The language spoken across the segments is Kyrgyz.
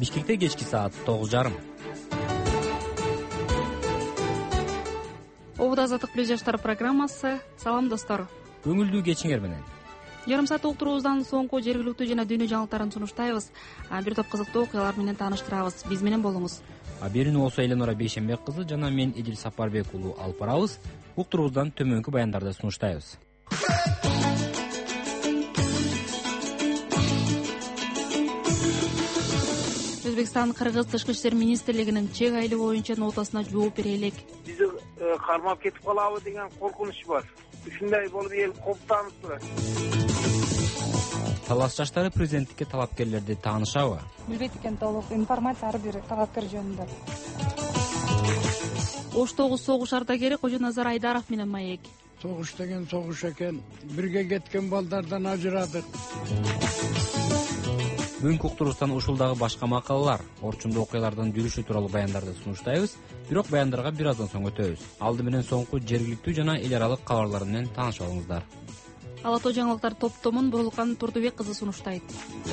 Бишкекте кечки саат 9:30. Обуда азаттык плюс жаштар программасы. Салам достор. Көңүлдүү кечиңер менен. Жарым саат уктуруубуздан соңку жергиликтүү жана дүйнө жаңылыктарын сунуштайбыз. Бир топ кызыктуу окуялар менен тааныштырабыз. Биз менен болуңуз. Берүүнү болсо Эленора Бейшенбек кызы жана мен Эдил Сапарбек уулу алып барабыз. Уктуруубуздан төмөнкү баяндарды сунуштайбыз. Өзбекстан Кыргыз тышкы иштер министрлигинин чек айlı боюнча нотасына жооп бере элек. Бизди кармап кетип калабы деген коркунуч бар. Ушундай болуп эл коптонуп турат. Талас жаштары президенттикке талапкерлерди таанышабы? Билбейт экен толук информация ар бир талапкер жөнүндө. Оштогу согуш ардагери Кожоназар Айдаров менен маек. Согуш деген согуш экен. Бирге кеткен балдардан ажырадык. Бүгүнкү уктуруубуздан ушул дагы башка макалалар, орчундуу окуялардын жүрүшү тууралуу баяндарды сунуштайбыз. Бирок баяндарга бир аздан соң өтөбүз. Алды менен соңку жергиликтүү жана эл аралык кабарлар менен таанышып алыңыздар. Ала Тоо жаңылыктар топтомун Бурулкан Турдубек кызы сунуштайт.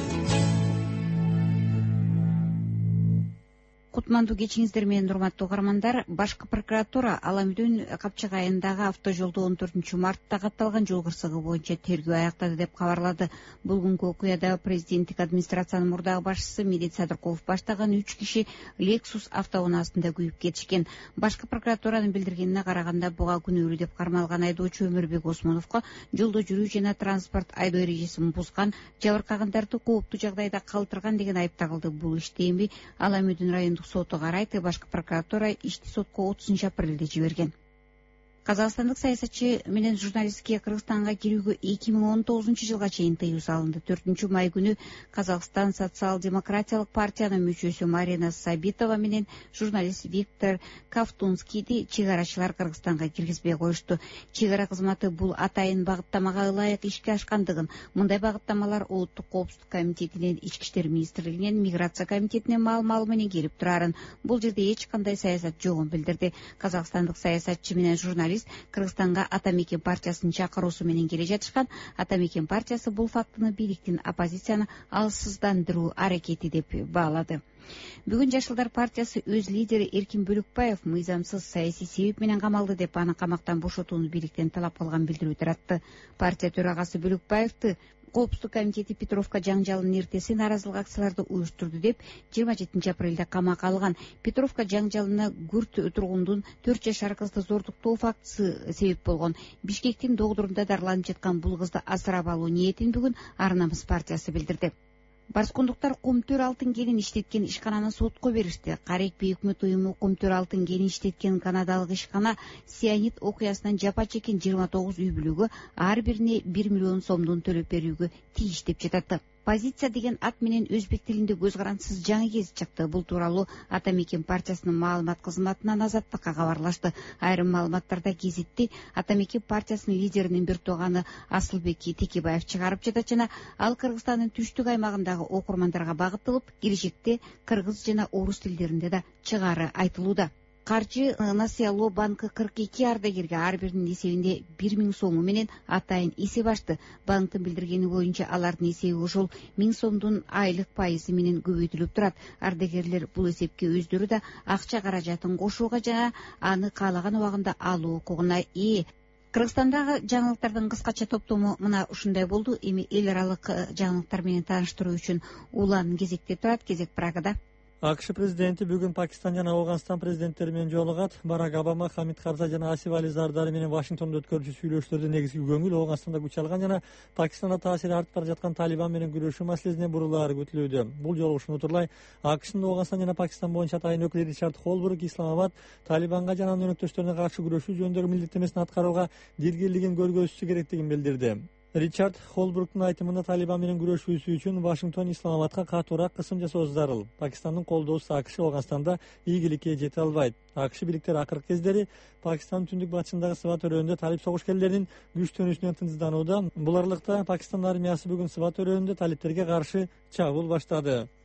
Кутмандуу кечиңиздер менен урматтуу угармандар. Башкы прокуратура Аламүдүн Капчак айылындагы автожолдо 14 мартта катталган жол кырсыгы боюнча тергөө аяктады деп кабарлады. Бүгүнкү окуяда президенттик администрациянын мурдагы башчысы Медет Садыркулов баштаган 3 киши Lexus автоунаасында күйүп кетишкен. Башкы прокуратуранын билдиргенине караганда буга күнөөлүү деп кармалган айдоочу Өмүрбек Осмоновго жолдо жүрүү жана транспорт айдоо эрежесин бузган, жабыркагандарды кооптуу жагдайда калтырган деген айып тагылды. Бул ишти эми Аламүдүн райондук соту карайт. Башкы прокуратура ишти сотко 30-апрелде жиберген. Казакстандык саясатчы менен журналистке Кыргызстанга кирүүгө 2019-жылга чейин тыюу салынды. 4-май күнү Казакстан социал-демократиялык партиянын мүчөсү Марина Сабитова менен журналист Виктор Кавтунскийди чек арачылар Кыргызстанга киргизбей коюшту. Чек ара кызматы бул атайын багыттамага ылайык ишке ашкандыгын, мындай багыттамалар Улуттук коопсуздук комитетинен, Ички иштер министрлигинен, Миграция комитетинен маал менен келип турарын, бул жерде эч кандай саясат жогун билдирди. Казакстандык саясатчы менен журналист Кыргызстанга Ата Мекен партиясынын чакыруусу менен келе жатышкан. Ата Мекен партиясы бул фактыны бийликтин оппозицияны алсыздандыруу аракети деп баалады. Бүгүн Жашылдар партиясы өз лидери Эркин Бөлөкбаев мыйзамсыз саясий себеп менен камалды деп аны камактан бошотууну бийликтен талап кылган билдирүү таратты. Партия төрагасы Бөлөкбаевди Коопсуздук комитети Петровка жаңжалынын эртеси нааразылык акцияларды уюштурду деп 27-апрелде камакка алган. Петровка жаңжалына күрт тургундун 4 жашар кызды зордуктоо фактысы себеп болгон. Бишкектин Догдурунда дарыланып жаткан бул кызды асырап алуу ниетин бүгүн Ар Намыс партиясы билдирди. Барскундуктар Кумтөр алтын кенин иштеткен ишкананы сотко беришти. Карекпи өкмөт уюму Кумтөр алтын кенин иштеткен канадалык ишкана сианид окуясынан жапа чеккен 29 үй бүлөгө ар бирине 1 миллион сомдон төлөп берүүгө тийиш деп жатат. Позиция деген ат менен өзбек тилинде көз карансыз жаңы кесип чыкты. Бул тууралуу Ата Мекен партиясынын маалымат кызматынан Азаттыкка кабарлашты. Айрым маалыматтарда гезитти Ата Мекен партиясынын лидеринин бир тууганы Асылбек Текебаев чыгарып жатат жана ал Кыргызстандын түштүк аймагындагы окурмандарга багытталып, келечекте кыргыз жана орус тилдеринде да чыгаары айтылууда. Каржы Насыялоо банкы 42 ардагерге ар биринин эсебинде 1000 сому менен атайын эсеп ачты. Банктын билдиргени боюнча алардын эсеби ушул 1000 сомдун айлык пайызы менен көбөйтүлүп турат. Ардагерлер бул эсепке өздөрү да акча каражатын кошууга жана аны каалаган убагында алуу укугуна ээ. Кыргызстандагы жаңылыктардын кыскача топтому мына ушундай болду. Эми эл аралык жаңылыктар менен тааныштыруу үчүн Улан кезекте турат. Кезек Прагада. АКШ президенти бүгүн Пакистан жана Афганистан президенттери менен жолугат. Барак Обама, Хамид Карзай жана Асиф Али Зардari менен Вашингтондо өткөрүүчү сүйлөшүүлөрдө негизги көңүл Афганистанда күч алган жана Пакистанда таасири артып бара жаткан Талибан менен күрөшүү маселесине бурулаары күтүлүүдө. Бул жолугушууну утурлай АКШнын Афганистан жана Пакистан боюнча атайын өкүлү Ричард Холбрук Исламабад Талибанга жана анын өнөктөштөрүнө каршы күрөшүү жөнүндөгү милдеттенмесин аткарууга дилгирлигин көргөзүшү керектигин билдирди. Ричард Холбруктун айтымында Талибан менен күрөшүүсү үчүн Вашингтон Исламабадка катуураак кысым жасоосу зарыл. Пакистандын колдоосу АКШ Афганистанда ийгиликке жете албайт. АКШ бийликтери акыркы кездери Пакистандын түндүк батышындагы Сват өрөөнүндө талип согушкерлеринин күчтөнүүсүнөн тынчсызданууда. Бул аралыкта Пакистан армиясы бүгүн Сват өрөөнүндө талиптерге каршы чабуул баштады.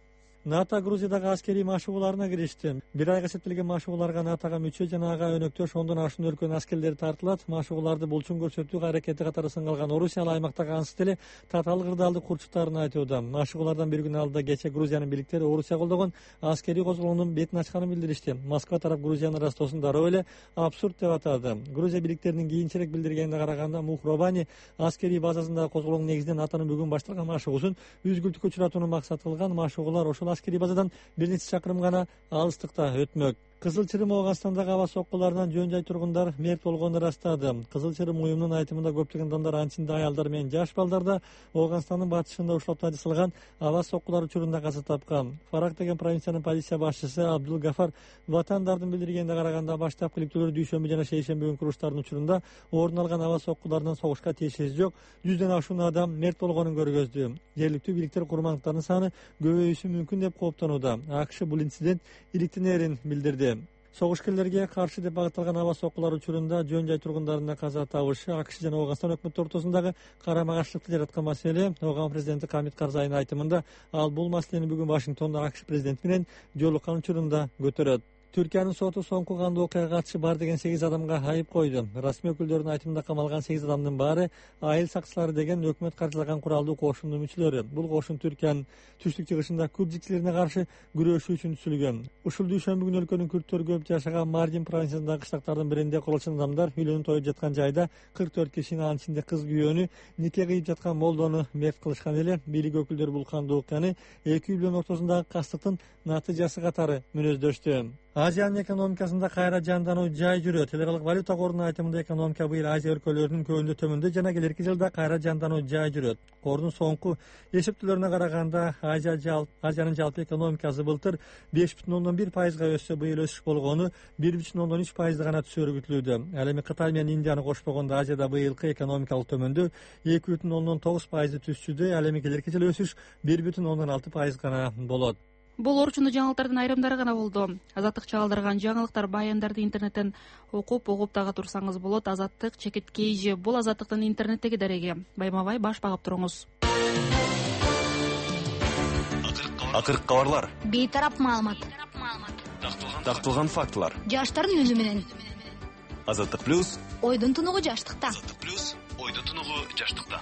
НАТО Грузиядагы аскерий машыгууларына киришти. Бир айга эсептелген машыгууларга НАТОга мүчө жана ага өнөктөш 10дон ашуун өлкөнүн аскерлери тартылат. Машыгууларды булчун көрсөтүү аракети катары сыналган Орусия ал аймактагы ансыз деле татаал кырдаалды курчуктарын айтууда. Машыгуулардан бир күн алдыда кече Грузиянын бийликтери Орусия колдогон аскерий козголоонун бетин ачканын билдиришти. Москва тарап Грузиянын растоосун дароо эле абсурд деп атады. Грузия бийликтеринин кийинчерээк билдиргенине караганда Мухробани аскерий базасындагы козголоонун негизинен НАТОнун бүгүн башталган машыгуусун үзгүлтүккө учуратууну максат кылган. Машыгуулар ошол аскерий базадан бир нече чакырым гана алыстыкта өтмөк. Кызыл Чырым Оогастандагы аба соккуларынан жөн жай тургундар мерт болгонун ырастады. Кызыл Чырым уюмунун айтымында көптөгөн адамдар, анчинде аялдар менен жаш балдар да Оогастандын батышында уштап жасалган аба соккулар учурунда каза тапкан. Фарак деген провинциянын полиция башчысы Абдул Гафар ватандардын билдиргенине караганда баштапкы иликтөөлөр дүйшөмбү жана шейшемби күнкү уруштардын учурунда орун алган аба соккуларынан согушка тиешеси жок 100дөн ашуун адам мерт болгонун көргөздү. Жергиликтүү бийликтер курмандыктардын саны көбөйүшү мүмкүн деп кооптонууда. АКШ бул инцидент иликтенерин билдирди. Согушкерлерге каршы деп багытталган аба соккулар учурунда жөн жай тургундарынын каза табышы АКШ жана Оогастан өкмөттөрү ортосундагы карама-каршылыкты жараткан маселе. Ооган президенти Хамид Карзайдын айтымында ал бул маселени бүгүн Вашингтондо АКШ президенти менен жолуккан учурунда көтөрөт. Түркиянын соту соңку кандуу окуяга катышы бар деген 8 адамга айып койду. Расмий өкүлдөрдүн айтымында камалган 8 адамдын баары айыл сакчылары деген өкмөт каржылаган куралдуу кошундун мүчөлөрү. Бул кошун Түркиянын түштүк чыгышында күрдчилерине каршы күрөшүү үчүн түзүлгөн. Ушул дүйшөмбү күнү өлкөнүн күрттөрү көп жашаган Мардин провинциясындагы кыштактардын биринде курулчан адамдар үйлөнүп тоюп жаткан жайда 44 кишини, анын ичинде кыз күйөөнү, нике кыйып жаткан молдону мерт кылышкан эле. Бийлик өкүлдөрү бул кандуу окуяны эки үйлөн ортосундагы кастыктын натыйжасы катары мүнөздөштү. Азиянын экономикасында кайра жандануу жай жүрөт. Эл аралык валюта корунун айтымында экономика быйыл Азия өлкөлөрүнүн көбүндө төмөндө жана келерки жылда кайра жандануу жай жүрөт. Кордун соңку эсептөөлөрүнө караганда Азиянын жалпы экономикасы былтыр 5,1%га өссө, быйыл өсүш болгону 1,3% гана түшөрү күтүлүүдө. Ал эми Кытай менен Индияны кошпогондо Азияда быйылкы экономикалык төмөндөө 2,9% түшчүдө. Ал эми келерки жылы өсүш 1,6% гана болот. Бул орчундуу жаңылыктардын айрымдары гана болду. Азаттык чагылдырган жаңылыктар, баяндарды интернеттен окуп дагы турсаңыз болот. Азаттык _KG. Бул Азаттыктын интернеттеги дареги. Байма-бай баш багып туруңуз. Акыркы кабарлар. Бейтарап маалымат. Такталган фактылар. Жаштардын үнү менен. Азаттык плюс. Ойдун тунугу жаштыкта. Азаттык плюс. Ойдун тунугу жаштыкта.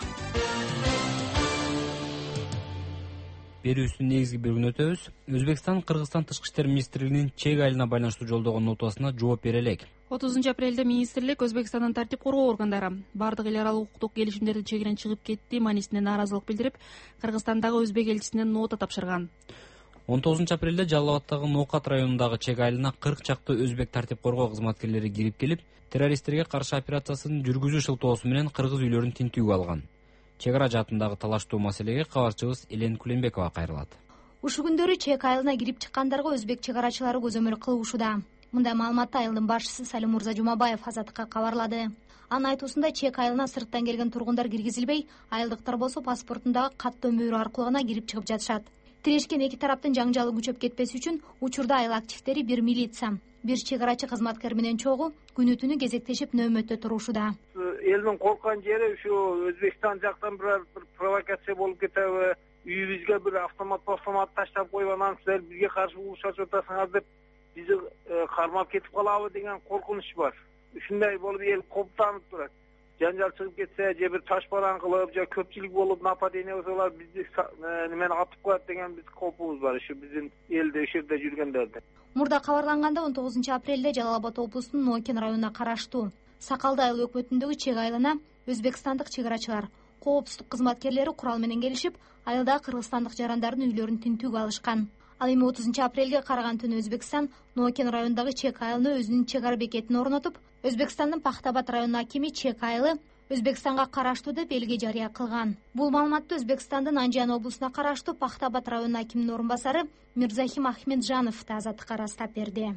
Берүүбүздүн негизги бөлүгүнө өтөбүз. Өзбекстан Кыргызстан тышкы иштер министрлигинин чек айылына байланыштуу жолдогон нотасына жооп бере элек. 30 апрелде министрлик Өзбекстандын тартип коргоо органдары бардык эл аралык укуктук келишимдердин чегинен чыгып кетти маанисинде нааразылык билдирип, Кыргызстандагы өзбек элчисине нота тапшырган. 19 апрелде Жалал Абаддагы Ноокат районундагы чек айылына 40 чакты өзбек тартип коргоо кызматкерлери кирип келип, террористтерге каршы операциясын жүргүзүү шылтоосу менен кыргыз үйлөрүн тинтүүгө алган. Чек ара жаатындагы талаштуу маселеге кабарчыбыз Элен Куленбекова кайрылат. Ушул күндөрү чек айылына кирип чыккандарга өзбек чек арачылары көзөмөл кылуушуда. Мындай маалыматты айылдын башчысы Салим Мурза Жумабаев Азаттыкка кабарлады. Анын айтуусунда чек айылына сырттан келген тургундар киргизилбей, айылдыктар болсо паспортундагы каттоо мөөрү аркылуу гана кирип чыгып жатышат. Тирешкен эки тараптын жаңжалы күчөп кетпеси үчүн учурда айыл активдери бир милиция, бир чек арачы кызматкер менен чогуу күнү түнү кезектешип нөөмөттө турушуда. Элдин корккан жери ушу Өзбекстан жактан бир провокация болуп кетеби, үйүбүзгө бир автомат таштап коюп анан силер бизге каршы угушачып атасыңар деп бизди кармап кетип калабы деген коркунуч бар. Ушундай болуп эл коптонуп турат. Жанжал чыгып кетсе, же бир таш баран кылып, же көпчүлүк болуп нападение кылсалар бизди немени атып коет деген биз копубуз бар ушу биздин элде ошол жерде жүргөндөрдө. Мурда кабарланганда 19 апрелде Жалал Абад облусунун Нокен районуна караштуу Сакалды айыл өкмөтүндөгү чек айылына өзбекстандык чек арачылар, коопсуздук кызматкерлери курал менен келишип, айылдагы кыргызстандык жарандардын үйлөрүн тинтүүгө алышкан. Ал эми 30 апрелге караган түнү Өзбекстан Нокен районундагы чек айылына өзүнүн чек ара бекетин орнотуп, Өзбекстандын Пахтабад районунун акими чек айылы Өзбекстанга караштуу деп элге жарыя кылган. Бул маалыматты Өзбекстандын Анжан облусуна караштуу Пахтабад районунун акиминин орун басары Мирзахим Ахмеджанов да Азаттыкка ырастап берди.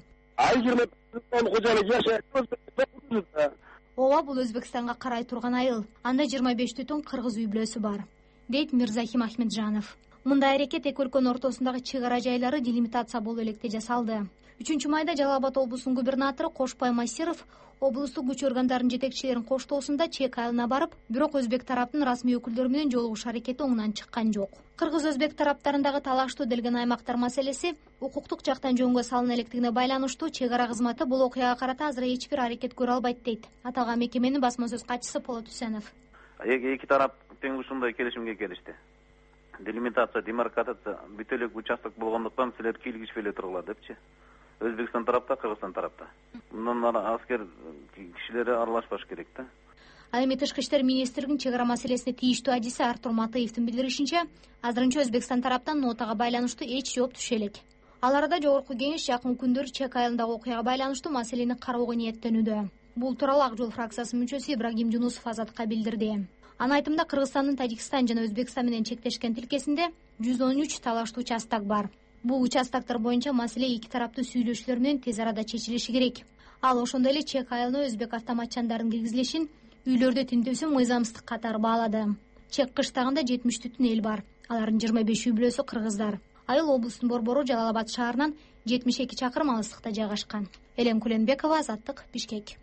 Ооба, бул Өзбекстанга карай турган айыл. Анда 25 түтүн кыргыз үй бүлөсү бар, дейт Мирзахим Ахмеджанов. Мындай аракет эки өлкөнүн ортосундагы чек ара жайлары делимитация болуп электе жасалды. 3 майда Жалал Абад облусунун губернатору Кошпай Масиров облустук күч органдарынын жетекчилеринин коштоосунда чек айылына барып, бирок өзбек тараптын расмий өкүлдөрү менен жолугуш аракети оңунан чыккан жок. Кыргыз-өзбек тараптарындагы талаштуу делген аймактар маселеси укуктук жактан жөнгө салына электигине байланыштуу чек ара кызматы бул окуяга карата азыр эч бир аракет көрө албайт дейт аталган мекеменин басма сөз катчысы Полот Үсенов. Эки тарап тең ушундай келишимге келишти. Делимитация, демаркация бүт эле участок болгондуктан силер кийлигишпей эле тургула депчи. Өзбекстан тарапта, Кыргызстан тарапта. Мындан аскер кишилери аралашпаш керек да. Ал эми Тышкы иштер министринин чек ара маселесине тийиштүү адиси Артур Матыевдин билдиришинче, азырынча Өзбекстан тараптан нотага байланыштуу эч жооп түшө элек. Ал арада жогорку кеңеш жакын күндөр чек айылындагы окуяга байланыштуу маселени кароого ниеттенүүдө. Бул тууралуу Ак жол фракциясынын мүчөсү Ибрагим Жунусов Азатка билдирди. Анын айтымында Кыргызстандын Тажикстан жана Өзбекстан менен чектешкен тилкесинде 113 талаштуу участок бар. Бул участоктор боюнча маселе эки тараптуу сүйлөшүүлөр менен тез арада чечилиши керек. Ал ошондой эле чек айылына өзбек автоматчандарын киргизилишин, үйлөрдө тинтөөсүн мыйзамсыздык катары баалады. Чек кыштагында 70 эл бар. Алардын 25 үй бүлөсү кыргыздар. Айыл облустун борбору Жалал Абад шаарынан 72 чакырым алыстыкта жайгашкан. Элем Куленбекова, Азаттык, Бишкек.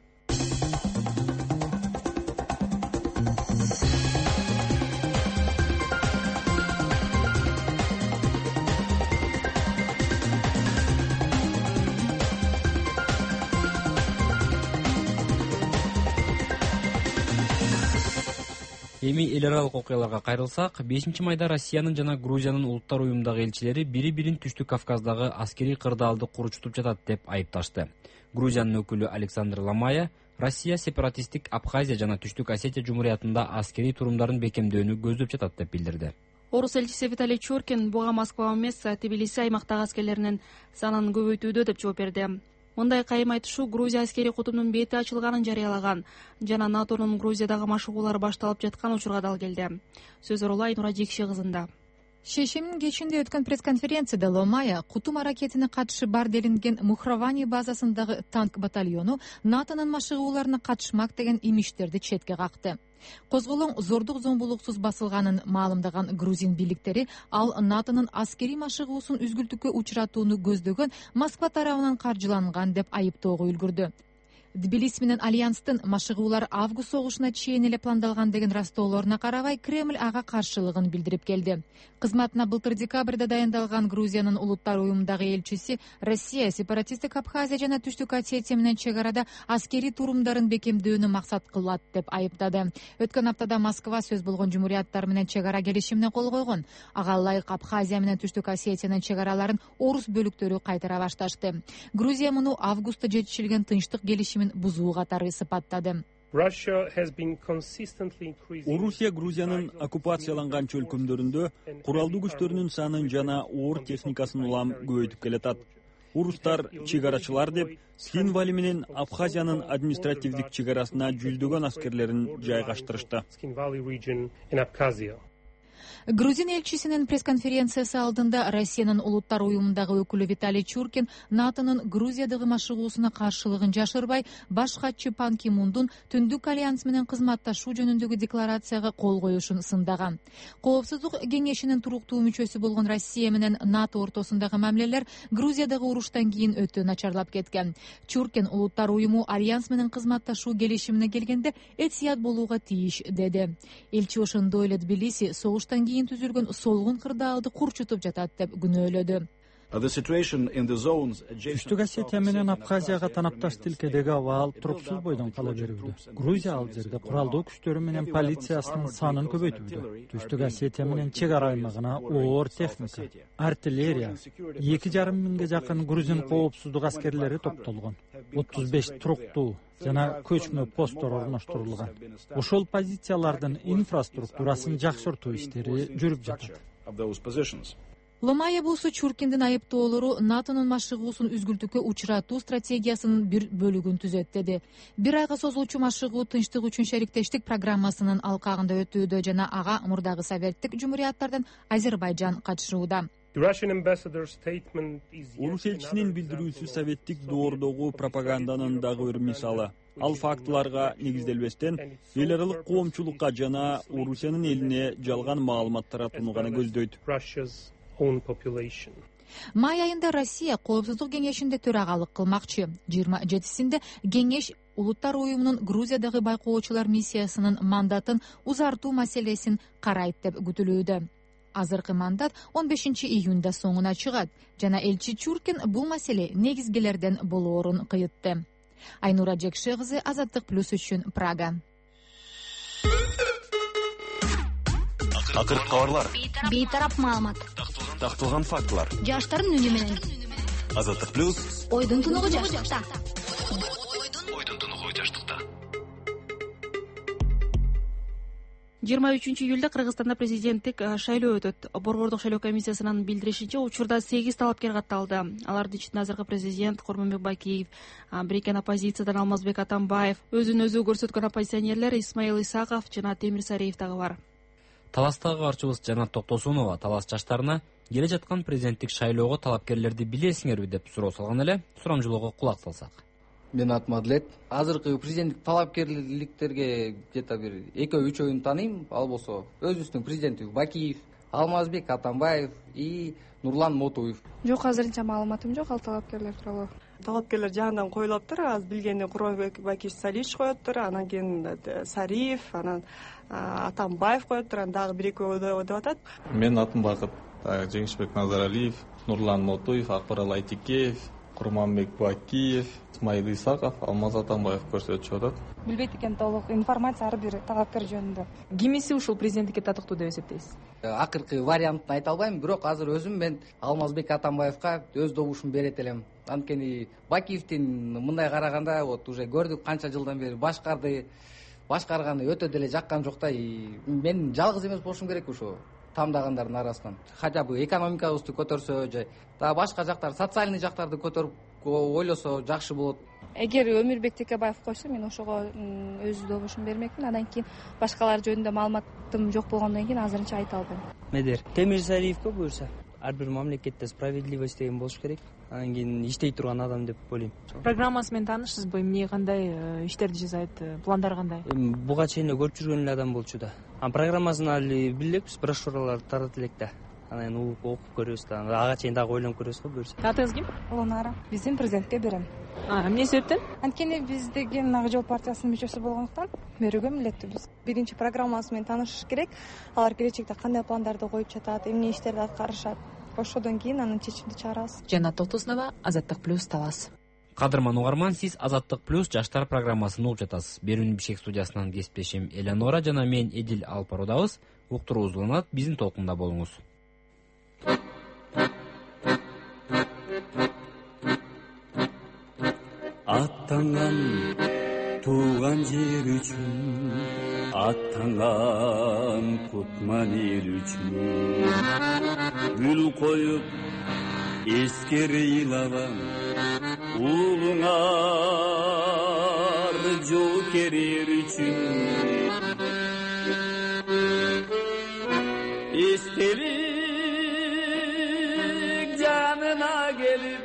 Эми эл аралык окуяларга кайрылсак, 5 майда Россиянын жана Грузиянын улуттар уюмундагы элчилери бири-бирин Түштүк Кавказдагы аскерий кырдаалды курчутуп жатат деп айыпташты. Грузиянын өкүлү Александр Ломая Россия сепаратисттик Абхазия жана Түштүк Осетия жумуриятында аскерий турумдарын бекемдөөнү көздөп жатат деп билдирди. Орус элчиси Виталий Чуркин буга Москва эмес, Тбилиси аймактагы аскерлеринин санын көбөйтүүдө деп жооп берди. Мындай кайым айтышуу Грузия аскерий кутумунун бети ачылганын жарыялаган жана НАТОнун Грузиядагы машыгуулары башталып жаткан учурга дал келди. Сөз Оролу Айнура Жекши кызында. Шешимдин кечинде өткөн пресс-конференцияда Ломая кутум аракетине катышы бар делинген Мухравани базасындагы танк батальону НАТОнун машыгууларына катышмак деген имиштерди четке какты. Козголоң зордук зомбулуксуз басылганын маалымдаган грузин бийликтери ал НАТОнун аскерий машыгуусун үзгүлтүккө учуратууну көздөгөн Москва тарабынан каржыланган деп айыптоого үлгүрдү. Тбилиси менен Альянстын машыгуулар август согушуна чейин эле пландалган деген растоолоруна карабай Кремль ага каршылыгын билдирип келди. Кызматына былтыр декабрда дайындалган Грузиянын улуттар уюмундагы элчиси Россия сепаратисттик Абхазия жана Түштүк Осетия менен чек арада аскерий турумдарын бекемдөөнү максат кылат деп айыптады. Өткөн аптада Москва сөз болгон жумурияттар менен чек ара келишимине кол койгон. Ага ылайык Абхазия менен Түштүк Осетиянын чек араларын орус бөлүктөрү кайтара башташты. Грузия муну августта жетишилген тынчтык келишими бузуу катары сыпаттады. Орусия Грузиянын оккупацияланган чөлкөмдөрүндө куралдуу күчтөрүнүн санын жана оор техникасын улам көбөйтүп келатат. Урустар чек арачылар деп Схинвали менен Абхазиянын административдик чек арасына жүздөгөн аскерлерин жайгаштырышты. Грузин элчисинин пресс-конференциясы алдында Россиянын улуттар уюмундагы өкүлү Виталий Чуркин НАТОнун Грузиядагы машыгуусуна каршылыгын жашырбай, баш катчы Пан Ки Мундун Түндүк альянс менен кызматташуу жөнүндөгү декларацияга кол коюшун сындаган. Коопсуздук кеңешинин туруктуу мүчөсү болгон Россия менен НАТО ортосундагы мамилелер Грузиядагы уруштан кийин өтө начарлап кеткен. Чуркин улуттар уюму альянс менен кызматташуу келишимине келгенде этият болууга тийиш деди. Элчи ошондой эле Тбилиси согуштан кийин түзүлгөн солгун кырдаалды курчутуп жатат деп күнөөлөдү. Түштүк Осетия менен Абхазияга танапташ тилкедеги абал туруксуз бойдон кала берүүдө. Грузия ал жерде куралдуу күчтөрү менен полициясынын санын көбөйтүүдө. Түштүк Осетия менен чек ара аймагына оор техника, артиллерия, 2,5 миңге жакын грузин коопсуздук аскерлери топтолгон. 35 туруктуу жана көчмө посттор орноштурулган. Ошол позициялардын инфраструктурасын жакшыртуу иштери жүрүп жатат. Ломая болсо Чуркиндин айыптоолору НАТОнун машыгуусун үзгүлтүккө учуратуу стратегиясынын бир бөлүгүн түзөт деди. Бир айга созулчу машыгуу тынчтык үчүн шериктештик программасынын алкагында өтүүдө жана ага мурдагы советтик жумурияттардан Азербайжан катышууда. Орус элчисинин билдирүүсү советтик доордогу пропаганданын дагы бир мисалы. Ал фактыларга негизделбестен эл аралык коомчулукка жана Орусиянын элине жалган маалымат таратууну көздөйт. Май айында Россия Коопсуздук кеңешинде төрагалык кылмакчы. 27-синде кеңеш Улуттар уюмунун Грузиядагы байкоочулар миссиясынын мандатын узартуу маселесин карайт деп күтүлүүдө. Азыркы мандат 15-июнда соңуна чыгат жана элчи Чуркин бул маселе негизгилерден болоорун кыйытты. Айнура Жекше кызы, Азаттык плюс үчүн, Прага. Акыркы кабарлар. Бейтарап маалымат. Такталган фактылар. Жаштардын үнү менен. Азаттык плюс. Ойдун тунугу жаштыкта. Ойдун тунугу жаштыкта. 23-июлда Кыргызстанда президенттик шайлоо өтөт. Борбордук шайлоо комиссиясынын билдиришинче, учурда 8 талапкер катталды. Алардын ичинде азыркы президент Курманбек Бакиев, бириккен оппозициядан Алмазбек Атамбаев, өзүн өзү көрсөткөн оппозиционерлер Исмаил Исаков жана Темир Сариев дагы бар. Таластагы арчыбыз Жанат Токтосунова талас жаштарына келе жаткан президенттик шайлоого талапкерлерди билесиңерби деп суроо салган эле. Сурамжылоого кулак салсак. Мен атым Адлет. Азыркы президенттик талапкерликтерге где-то бир 2-3 тааныйм. Ал болсо өзүбүздүн президенти Бакиев, Алмазбек Атамбаев и Нурлан Мотуев. Жок, азырынча маалыматым жок ал талапкерлер тууралуу. Талапкерлер жаңыдан коюлуптур. Аз билгени Курманбек Бакиев Салиш коюптур, анан кийин Сариев, анан Атамбаев коюптур, анан дагы 1-2 деп атат. Мен атым Бакыт. Жеңишбек Назаралиев, Нурлан Мотуев, Акбарал Айтикеев, Курманбек Бакиев, Исмаил Исаков, Алмаз Атамбаев көрсөтүп атат. Билбейт экен толук информация ар бир талапкер жөнүндө. Кимиси ушул президенттикке татыктуу деп эсептейсиз? Акыркы вариантын айта албайм, бирок азыр өзүм мен Алмазбек Атамбаевка өз добушумду берет элем. Анткени Бакиевдин мындай караганда вот уже көрдүк канча жылдан бери башкарганы өтө деле жаккан жок да. Мен жалгыз эмес болушум керек ошо тамдагандардын арасынан. Хотя бы экономикабызды көтөрсө же башка жактар, социальный жактарды көтөрүп ойлосо жакшы болот. Эгер Өмүрбек Текебаев койсо, мен ошого өз добушумду бермекмин. Андан кийин башкалар жөнүндө маалыматым жок болгондон кийин азырынча айта албайм. Медер Темир Сариевке буюрса, ар бир мамлекетте справедливость деген болуш керек. Анан кийин иштей турган адам деп ойлойм. Программасы менен таанышсызбы? Эмне кандай иштерди жасайт, пландар кандай? Буга чейин көрүп жүргөн эле адам болчу да. Программасын али билебиз, брошюраларды таратып элек да. Анан окуп көрөбүз да. Ага чейин дагы ойлонуп көрөбүз го буюрса. Атыңыз ким? Улунара. Биздин президентке берем. Эмне себептен? Анткени биз деген Ак Жол партиясынын мүчөсү болгондуктан берүүгө милдеттүүбүз. Биринчи программасы менен таанышыш керек. Алар келечекте кандай пландарды коюп жатат, эмне иштерди аткарышат. Ошодон кийин анын чечимди чыгарабыз. Жанат Токтосунова, Азаттык плюс, Талас. Кадырман угарман, сиз Азаттык плюс жаштар программасын угуп жатасыз. Берүүнү Бишкек студиясынан кесиптешим Элеонора жана мен Эдил Алпарудабыз. Уктурубуз уланат, биздин толкунда болуңуз. Аттанган тууган жер үчүн, аттанган кутман эл үчүн, гүл коюп эскере ыйлабам, уулуңар жоокер эр үчүн. Эстелик жанына келип,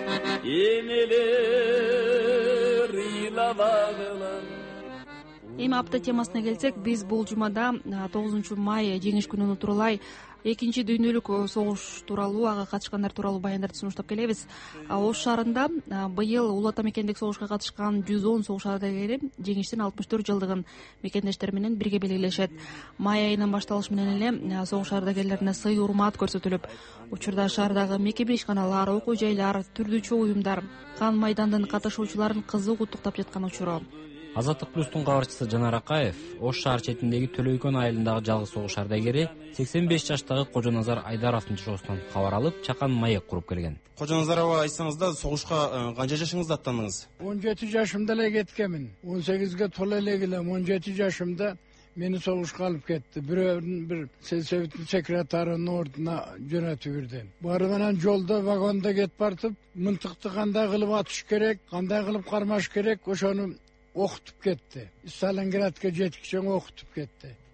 энелер ыйлабагылар. Эми апта темасына келсек, биз бул жумада 9-май жеңиш күнүн утурлай экинчи дүйнөлүк согуш тууралуу, ага катышкандар тууралуу баяндарды сунуштап келебиз. Ош шаарында быйыл улуу ата мекендик согушка катышкан 110 согуш ардагери жеңиштин 64 жылдыгын мекендештер менен бирге белгилешет. Май айынан башталыш менен эле согуш ардагерлерине сый урмат көрсөтүлүп, учурда шаардагы мектеп ишканалар, окуу жайлар, түрдүүчү уюмдар кан майдандын катышуучуларын кызуу куттуктап жаткан учуру. Азаттык плюстун кабарчысы Жанар Акаев Ош шаар четиндеги Төлөйкөн айылындагы жалгыз согуш ардагери 85 жаштагы Кожоназар Айдаровдун жашоосунан кабар алып, чакан маек куруп келген. Кожоназар аба, айтсаңызда согушка канча жашыңызда аттандыңыз? 17 жашымда эле кеткенмин. 18ге тола эле келем. 17 жашымда мени согушка алып кетти. Бир советтин секретарынын ордуна жөнөтүп бирди. Бары менен жолдо, вагондо кетип бартып, мынтыкты кандай кылып атыш керек, кандай кылып кармаш керек, ошону окутуп кетти. Сталинградка жеткиче окутуп кетти.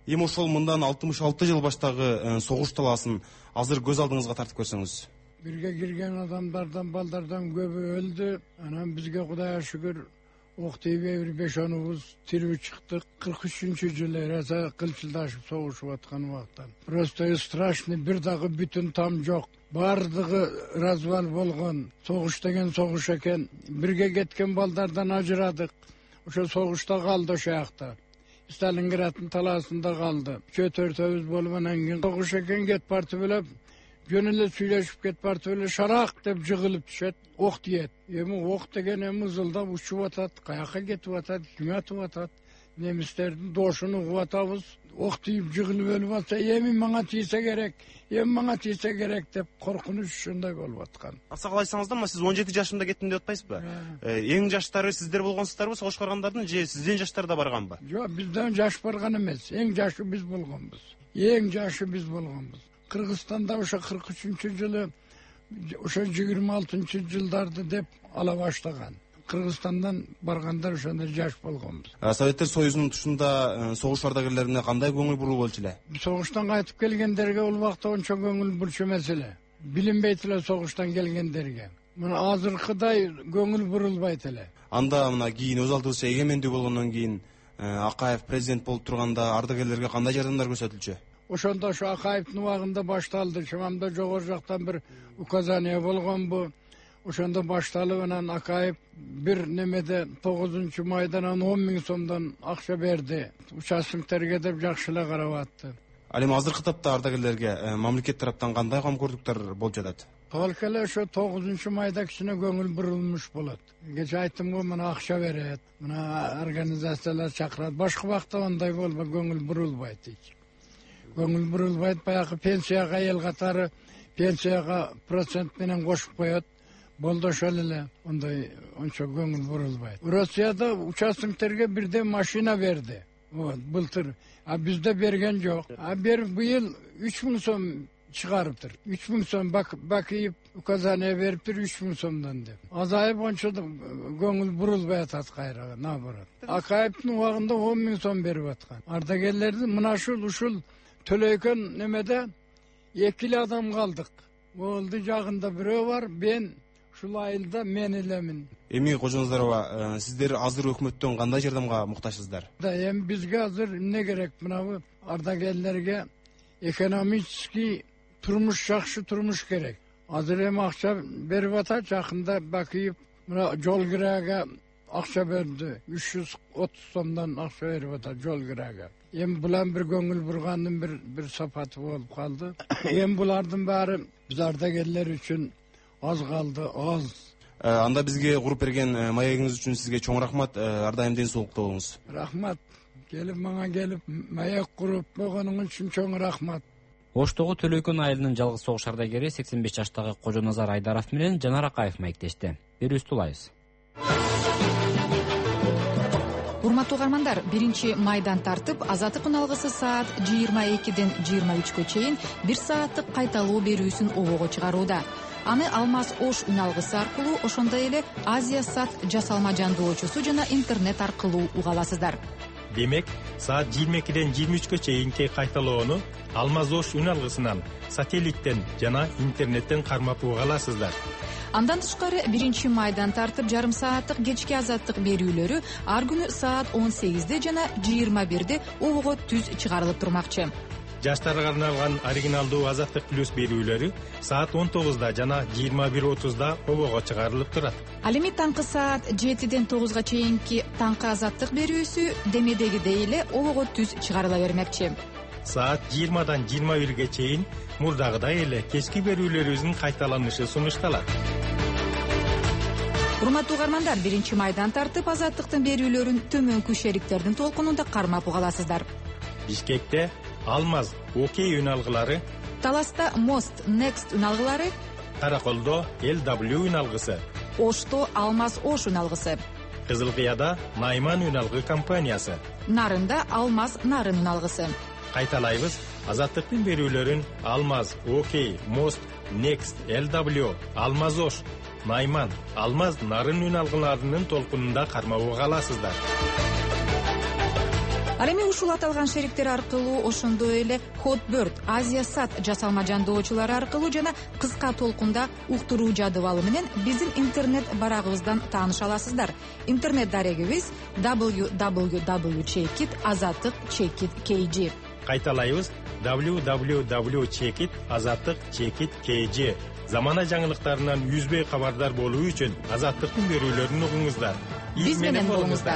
Эми ошол мындан 66 жыл баштагы согуш талаасын азыр көз алдыңызга тартып көрсөңүз. Бирге кирген адамдардан, балдардан көбү өлдү. Анан бизге Кудайга шүгүр ок тийбей 5-10 тирүү чыктык. 43-жылы раса кылчылдашып согушуп аткан убактан. Просто страшный, бир дагы бүтүн там жок. Бардыгы развал болгон. Согуш деген согуш экен. Бирге кеткен балдардан ажырадык. Ошо согушта калды ошо жакта. Сталинграддын талаасында калды. 4-4 болуп анан кийин согуш экен кетип бартып эле жөн эле сүйлөшүп кетип бартып эле шарак деп жыгылып түшөт, ок тиет. Эми ок деген эми ызылдап учуп атат, каяка кетип атат, кимге атып атат. Немистердин дошун угуп атабыз. Ок тийип жыгылып өлүп атса, эми мага тийсе керек, эми мага тийсе керек деп коркунуч ушундай болуп аткан. Аксакал айтсаңыз да, сиз 17 жашымда кеттим деп атпайсызбы? Эң жаштары сиздер болгонсуздарбы согуш баргандардын, же сизден жаштар да барганбы? Жок, бизден жаш барган эмес. Эң жашы биз болгонбуз. Эң жашы биз болгонбуз. Кыргызстанда ошо 43-жылы, ошо 26-жылдарды деп ала баштаган. Кыргызстандан баргандар ошондо жаш болгонбуз. Советтер Союзунун тушунда согуш ардагерлерине кандай көңүл буруу болчу эле? Согуштан кайтып келгендерге ал убакта ончо көңүл бурчу эмес эле. Билинбейт эле согуштан келгендерге. Мына азыркыдай көңүл бурулбайт эле. Анда мына кийин өз алдыбызча эгемендүү болгондон кийин Акаев президент болуп турганда ардагерлерге кандай жардамдар көрсөтүлчү? Ошондо ошо Акаевдин убагында башталды. Чамамда жогору жактан бир указание болгонбу. Ошондо башталып анан Акаев бир немеде 9-майдан 10 000 сомдон акча берди. Участоктерге деп жакшы эле карап атты. Ал эми азыркы тапта ардагерлерге мамлекет тараптан кандай камкордуктар болуп жатат? Толук эле ошо 9-майда кичине көңүл бурулмуш болот. Кече айттым го, мына акча берет, мына организациялар чакырат. Башка убакта андай болбой көңүл бурулбайт. Көңүл бурулбайт, баягы пенсияга эл катары пенсияга процент менен кошуп коет. Болду ошол эле, ондай ончо көңүл бурулбайт. Россияда участоктерге бирден машина берди. Вот, былтыр. А бизде берген жок. А быйыл 3000 сом чыгарыптыр. 3000 сом Бакиев указание бериптир 3000 сомдон деп. Азайып ончо көңүл бурулбай атат кайра, наоборот. Акаевдин убагында 10 000 сом берип аткан. Ардагерлердин мына ушул төлөйкөн немеде 2 адам калдык. Болду жагында бирөө бар, мен ушул айылда мен элемин. Эми Кожоназарова, сиздер азыр өкмөттөн кандай жардамга муктажсыздар? Эми бизге азыр эмне керек? Мына ардагерлерге экономический турмуш, жакшы турмуш керек. Азыр эми акча берип атат, жакында Бакиев мына жол кирага акча берди. 330 сомдон акча берип атат жол кирага. Эми булан бир көңүл бургандын бир сапаты болуп калды. Эми булардын баары биз ардагерлер үчүн аз калды, аз. Анда бизге куруп берген маегиңиз үчүн сизге чоң рахмат. Ар дайым ден соолукта болуңуз. Рахмат. Мага келип маек куруп койгонуң үчүн чоң рахмат. Оштогу Төлөйкөн айылынын жалгыз согуш ардагери 85 жаштагы Кожоназар Айдаров менен Жанар Акаев маектешти. Берүүбүздү улайбыз. Урматтуу угармандар, 1-майдан тартып Азаттык үналгысы саат 22-ден 23-кө чейин 1 сааттык кайталоо берүүсүн обого чыгарууда. Аны Алмаз Ош үналгысы аркылуу, ошондой эле Азия Сат жасалма жандоочусу жана интернет аркылуу уга аласыздар. Демек, саат 22-ден 23-кө чейинки кайталоону Алмаз Ош үналгысынан, сателлиттен жана интернеттен кармап уга аласыздар. Андан тышкары 1-майдан тартып жарым сааттык кечки азаттык берүүлөрү ар күнү саат 18-де жана 21-де обого түз чыгарылып турмакчы. Жаштарга арналган оригиналдуу Азаттык плюс берүүлөрү саат 19-да жана 21:30-да обого чыгарылып турат. Ал эми таңкы саат 7-ден 9-га чейинки таңкы Азаттык берүүсү демедегидей эле обого түз чыгарыла бермекчи. Саат 20-дан 21-ге чейин мурдагыдай эле кечки берүүлөрүбүздүн кайталанышы сунушталат. Урматтуу угармандар, 1-майдан тартып Азаттыктын берүүлөрүн төмөнкү шериктердин толкунунда кармап уга аласыздар. Бишкекте Алмаз Окей үналгылары, Таласта Мост Next үналгылары, Караколдо LW үналгысы, Ошто Алмаз Ош үналгысы, Кызылкыяда Найман үналгы компаниясы, Нарында Алмаз Нарын үналгысы. Кайталайбыз, Азаттыктын берүүлөрүн Алмаз Окей, Мост Next, LW, Алмаз Ош, Найман, Алмаз Нарын үналгыларынын толкунунда кармап уга аласыздар. Ал эми ушул аталган шериктер аркылуу ошондой эле Hotbird, Азия Сат жасалма жандоочулары аркылуу жана кыска толкунда уктуруу жадыбалы менен биздин интернет барагыбыздан тааныша аласыздар. Интернет дарегибиз www.azattik.kg. Кайталайбыз www.azattik.kg. Замана жаңылыктарынан үзбөй кабардар болуу үчүн Азаттыктын берүүлөрүн угуңуздар. Биз менен болуңуздар.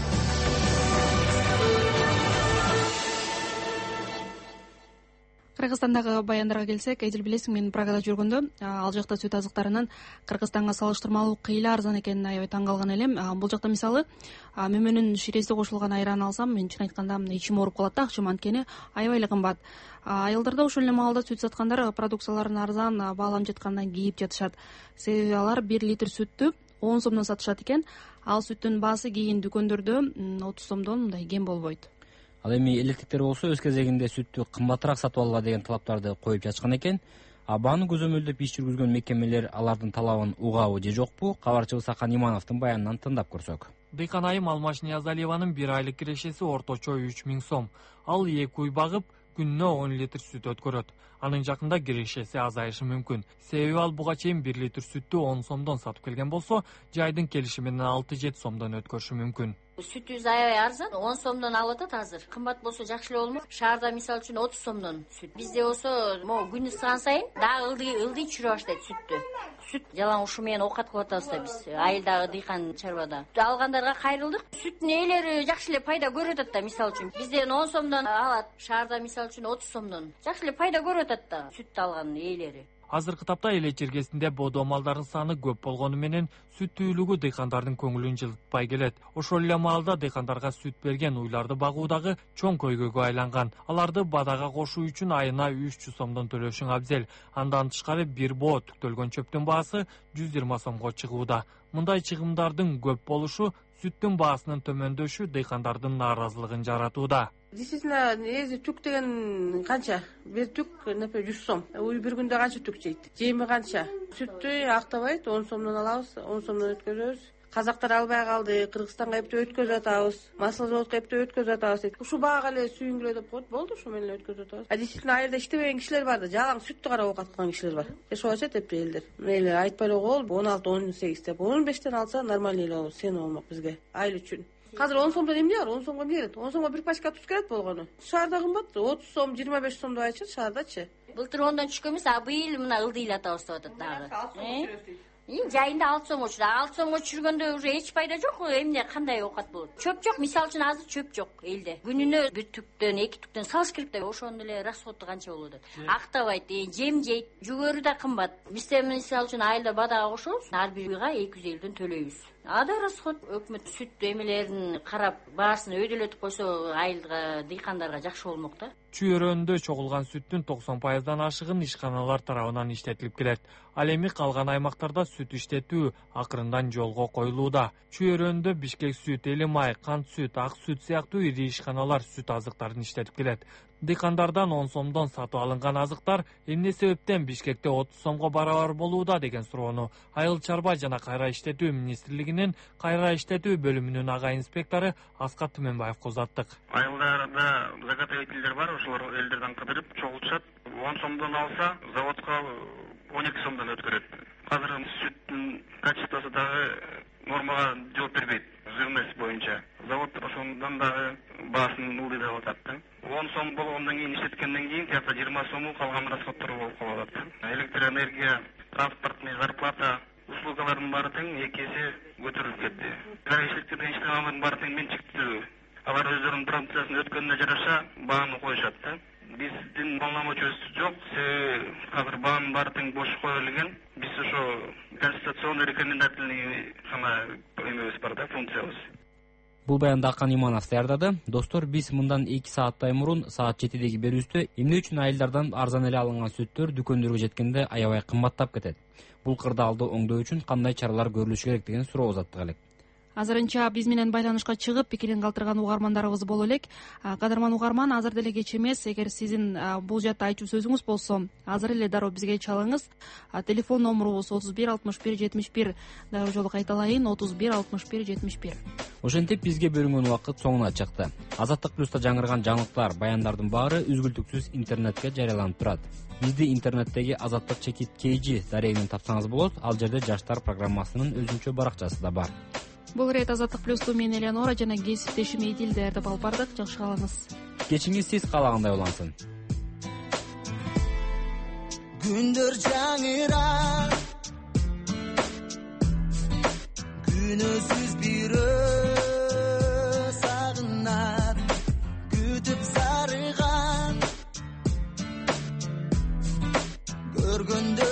Кыргызстандагы баяндарга келсек, Эдил билесиң, мен Прагада жүргөндө ал жакта сүт азыктарынын Кыргызстанга салыштырмалуу кыйла арзан экенин аябай таң калган элем. Бул жакта мисалы мөмөнүн ширеси кошулган айран алсам, мен чын айтканда ичим ооруп калат да, акчам анткени аябай эле кымбат. Айылдарда ошол эле маалда сүт саткандар продукцияларын арзан бааланып жаткандан кейип жатышат. Себеби алар 1 литр сүттү 10 сомдон сатышат экен. Ал сүттүн баасы кийин дүкөндөрдө 30 сомдон мындай кем болбойт. Ал эми электиктер болсо өз кезегинде сүттү кымбатыраак сатып алгыла деген талаптарды коюп жатышкан экен. Бааны көзөмөлдөп иш жүргүзгөн мекемелер алардын талабын угабы же жокпу? Кабарчыбыз Акан Имановдун баянынан тыңдап көрсөк. Дыйкан айым Алмаш Ниязалиеванын 1 айлык кирешеси орточо 3000 сом. Ал 2 уй багып күнүнө 10 литр сүт өткөрөт. Анын жакында кирешеси азайышы мүмкүн. Себеби ал буга чейин 1 литр сүттү 10 сомдон сатып келген болсо, жайдын келиши менен 6-7 сомдон өткөрүшү мүмкүн. Сүтүбүз аябай арзан, 10 сомдон алып атат азыр. Кымбат болсо жакшы эле болмок. Шаарда мисалы үчүн 30 сомдон сүт. Бизде болсо күн ысыган сайын дагы ылдый чүрө баштайт сүттү. Сүт жалаң ушу менен оокат кылып атабыз да биз айылдагы дыйкан чарбада. Алгандарга кайрылдык. Сүттүн ээлери жакшы эле пайда көрүп атат да, мисалы үчүн. Бизден 10 сомдон алат, шаарда мисалы үчүн 30 сомдон. Жакшы эле пайда көрүп атат да сүт алган ээлери. Азыркы тапта эле чиркесинде бодо малдардын саны көп болгону менен сүттүүлүгү дыйкандардын көңүлүн жылытпай келет. Ошол эле маалда дыйкандарга сүт берген уйларды багуу дагы чоң көйгөйгө айланган. Аларды бадага кошуу үчүн айына 300 сомдон төлөшүң абзел. Андан тышкары бир боо түктөлгөн чөптүн баасы 120 сомго чыгууда. Мындай чыгымдардын көп болушу сүттүн баасынын төмөндөшү дыйкандардын нааразылыгын жаратууда. Действительно, эзи түк деген канча? Бир түк, например, 100 сом. Уй бир күндө канча түк жейт? Жеми канча? Сүттү актабайт, 10 сомдон алабыз, 10 сомдон өткөзөбүз. Казактар албай калды, Кыргызстанга эптеп өткөзүп атабыз, масыл заводко эптеп өткөзүп атабыз дейт. Ушу баага эле сүйүнгүлө деп коет, болду, ушу менен эле өткөзүп атабыз. Действительно, айылда иштебеген кишилер бар да, жалаң сүттү карап оокат кылган кишилер бар. Ошо очет эптеп элдер. Мейли айтпай эле коелу, 16-18 деп, 15тен алса нормально эле болот, сен болмок бизге, айыл үчүн. Азыр 10 сомдон эмне бар? 10 сомго эмне келет? 10 сомго бир пачка туз келет болгону. Шаарда кымбат, 30 сом, 25 сомдо айтышат шаардачы. Былтыр 10дон түшкөн эмес, быйыл мына ылдыйлатабыз деп атат дагы. Жайында 6 сомго чүрдү. 6 сомго чүргөндө уже эч пайда жок. Эмне кандай оокат болот? Чөп жок, мисалы үчүн азыр чөп жок элде. Күнүнө 1 түктөн, 2 түктөн салыш керек да, ошондо эле расходу канча болот деп. Актабайт, жем жейт, жүгөрү да кымбат. Бизде мисалы үчүн айылда бадага кошобуз, ар бир уйга 250ден төлөйбүз. Ада расход өкмөт сүт эмелерин карап баасын өйдөлөтүп койсо айылга дыйкандарга жакшы болмок да. Чүйөрөндө чогулган сүттүн 90%дан ашыгын ишканалар тарабынан иштетилип келет. Ал эми калган аймактарда сүт иштетүү акырындан жолго коюлууда. Чүйөрөндө Бишкек сүт, Элимай, Кант сүт, Ак сүт сыяктуу ири ишканалар сүт азыктарын иштетип келет. Дыйкандардан 10 сомдон сатып алынган азыктар эмне себептен Бишкекте 30 сомго барабар болууда деген суроону Айыл чарба жана кайра иштетүү министрлигинин кайра иштетүү бөлүмүнүн ага инспектору Аскат Түмөнбаевге узаттык. Айылдарда заготовительдер бар, ошолор элдерден кыдырып чогултушат. 10 сомдон алса, заводко 12 сомдон өткөрөт. Азыр сүттүн качествосу дагы нормага жооп бербейт. Жирность боюнча. Завод ошондон дагы баасын ылдыйлап атат да. 10 сом болгондон кийин иштеткенден кийин тиякта 20 сому калган расходтор болуп калат. Электроэнергия, транспортный зарплата, услугалардын баары тең 2 эсе көтөрүлүп кетти. Кайрылыштын иштебалардын баары тең менчиктүү. Алар өздөрүнүн продукциясын өткөнүнө жараша бааны коюшат да. Биздин полномочиябыз жок, себеби азыр баанын баары тең бош коюлган. Биз ошо конституционный рекомендательный эмебиз бар да, функциябыз. Бул баянды Акан Иманов даярдады. Достор, биз мындан 2 сааттай мурун саат 7-деги берүүбүздө эмне үчүн айылдардан арзан эле алынган сүттөр дүкөндөргө жеткенде аябай кымбаттап кетет? Бул кырдаалды оңдоо үчүн кандай чаралар көрүлүшү керек деген суроо узаттык элек. азырынча биз менен байланышка чыгып пикирин калтырган угармандарыбыз боло элек. Кадырман угарман, азыр деле кеч эмес. Эгер сиздин бул жакта айтуу сөзүңүз болсо, азыр эле дароо бизге чалыңыз. Телефон номурубуз 31 61 71. Дагы жолу кайталайын, 31 61 71. Ошентип бизге бөлүнгөн убакыт соңуна чыкты. Азаттык плюста жаңырган жаңылыктар, баяндардын баары үзгүлтүксүз интернетке жарыяланып турат. Бизди интернеттеги Азаттык чекит KG дарегинен тапсаңыз болот. Ал жерде жаштар программасынын өзүнчө баракчасы да бар. Бул ирет Азаттык плюсту мен Элеонора жана кесиптешим Эдил даярдап алып бардык. Жакшы калыңыз. Кечиңиз сиз каалагандай улансын. Күндөр жаңырар, күнөсүз бирөө сагынар, күтүп сарыган көргөндө